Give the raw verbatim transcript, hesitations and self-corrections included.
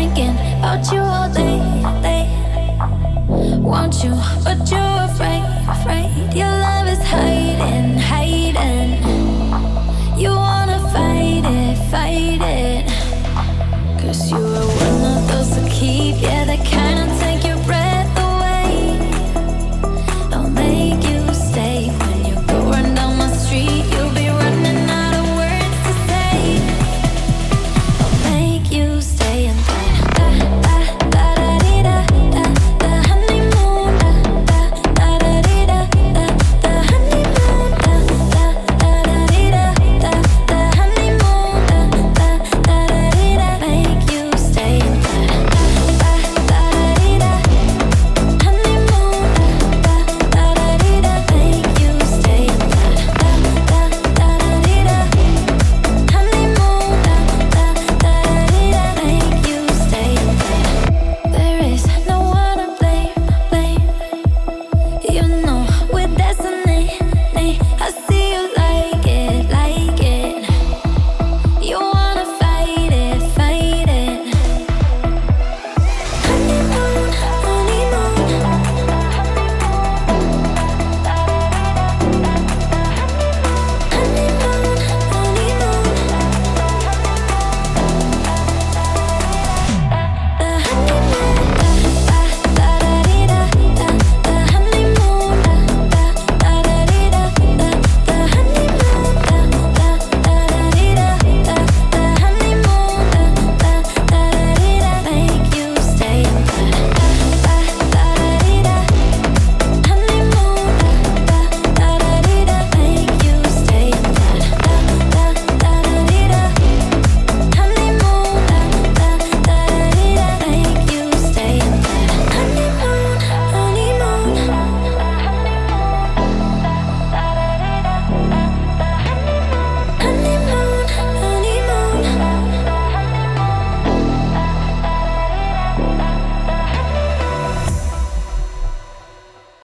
thinking about you all day, day. Want you, but you're afraid, afraid. Your love is hiding, hiding. You wanna fight it, fight it. Cause you were one of those to keep, yeah, the kind of